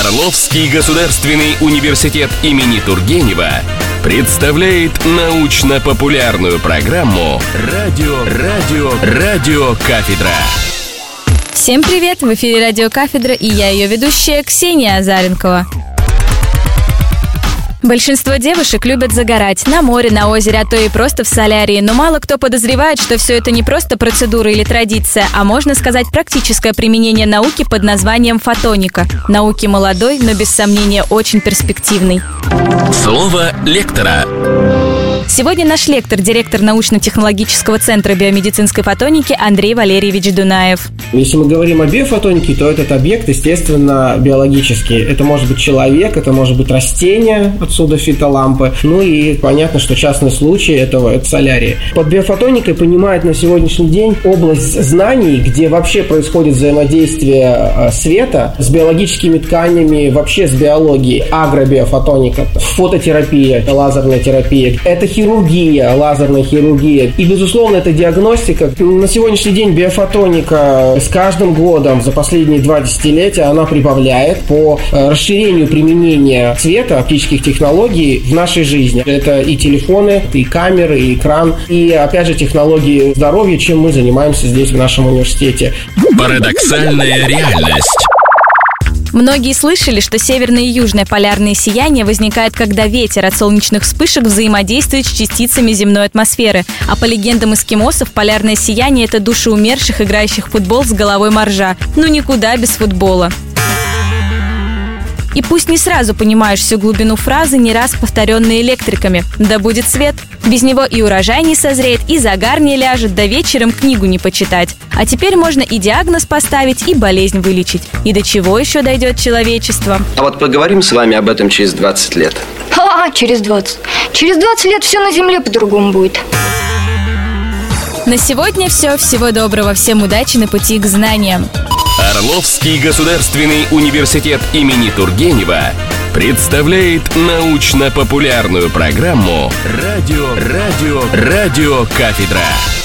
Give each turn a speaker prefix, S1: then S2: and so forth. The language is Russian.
S1: Орловский государственный университет имени Тургенева представляет научно-популярную программу «Радиокафедра».
S2: Всем привет! В эфире «Радиокафедра» и я, ее ведущая, Ксения Азаренкова. Большинство девушек любят загорать на море, на озере, а то и просто в солярии. Но мало кто подозревает, что все это не просто процедура или традиция, а можно сказать практическое применение науки под названием фотоника. Науки молодой, но без сомнения очень перспективной.
S1: Слово лектора.
S2: Сегодня наш лектор, директор научно-технологического центра биомедицинской фотоники Андрей Валерьевич Дунаев.
S3: Если мы говорим о биофотонике, то этот объект, естественно, биологический. Это может быть человек, это может быть растение, отсюда фитолампы. Ну и понятно, что частный случай этого – это солярий. Под биофотоникой понимают на сегодняшний день область знаний, где вообще происходит взаимодействие света с биологическими тканями, вообще с биологией. Агробиофотоника, фототерапия, лазерная терапия. Это хирургия, лазерная хирургия. И, безусловно, это диагностика. На сегодняшний день биофотоника с каждым годом за последние 2 десятилетия она прибавляет по расширению применения света, оптических технологий в нашей жизни. Это и телефоны, и камеры, и экран, и, опять же, технологии здоровья, чем мы занимаемся здесь в нашем университете.
S1: Парадоксальная реальность.
S2: Многие слышали, что северное и южное полярные сияния возникает, когда ветер от солнечных вспышек взаимодействует с частицами земной атмосферы. А по легендам эскимосов, полярное сияние – это души умерших, играющих в футбол с головой моржа. Ну никуда без футбола. И пусть не сразу понимаешь всю глубину фразы, не раз повторенной электриками. Да будет свет. Без него и урожай не созреет, и загар не ляжет, да вечером книгу не почитать. А теперь можно и диагноз поставить, и болезнь вылечить. И до чего еще дойдет человечество?
S4: А вот поговорим с вами об этом через 20 лет.
S5: Через 20. Через 20 лет все на Земле по-другому будет.
S2: На сегодня все. Всего доброго. Всем удачи на пути к знаниям.
S1: Орловский государственный университет имени Тургенева представляет научно-популярную программу «Радиокафедра».